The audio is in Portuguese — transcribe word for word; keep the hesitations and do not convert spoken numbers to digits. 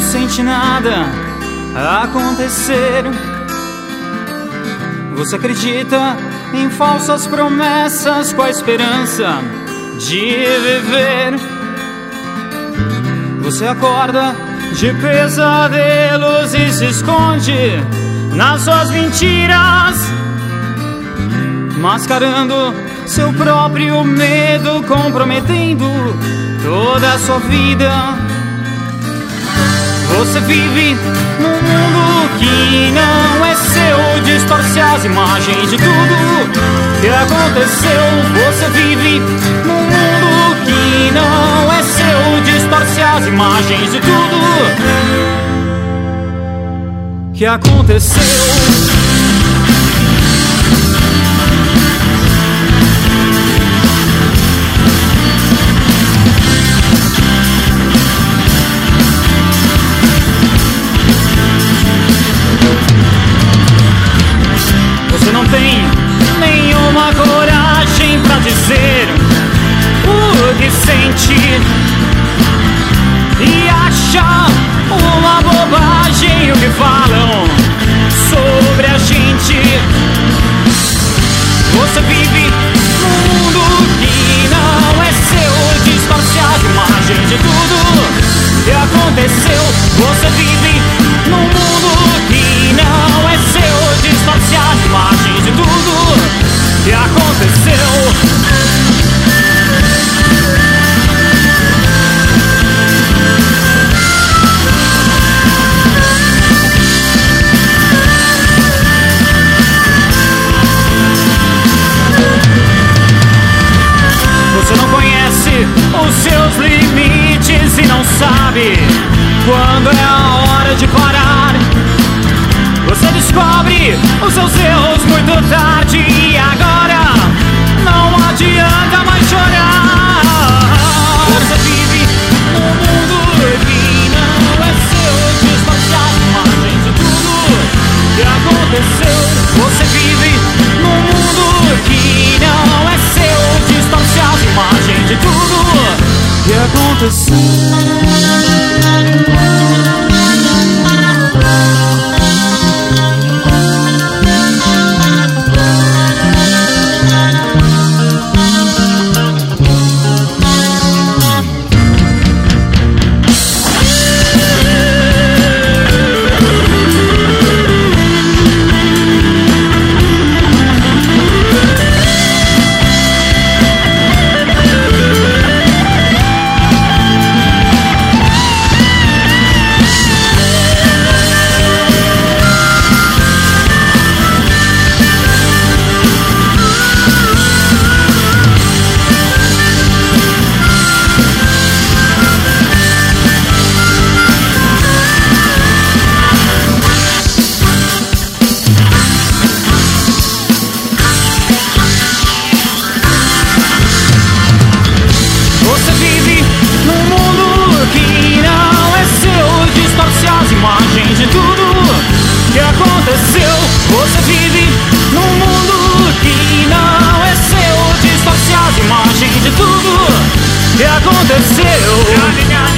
sente nada acontecer. Você acredita em falsas promessas com a esperança de viver. Você acorda de pesadelos e se esconde nas suas mentiras, mascarando seu próprio medo, comprometendo toda a sua vida. Você vive num mundo que não é seu, distorce as imagens de tudo que aconteceu. Você vive num mundo que não é seu, distorce as imagens de tudo que aconteceu. Você não tem nenhuma coragem pra dizer o que sente e acha uma bobagem o que falam sobre a gente. Você vive num mundo que não é seu, distorce as imagens de tudo que aconteceu. Você vive num mundo que não é seu, distorce as imagens de tudo que aconteceu. Você não conhece os seus limites e não sabe quando é a hora de parar. Você descobre os seus erros muito tarde e agora não adianta mais chorar. Você vive num mundo que não é seu, distorce as imagens de tudo que aconteceu. Você vive num mundo que não é seu, distorce as imagens de tudo que aconteceu. Você vive num mundo que não é seu, distorce as imagens de tudo que aconteceu.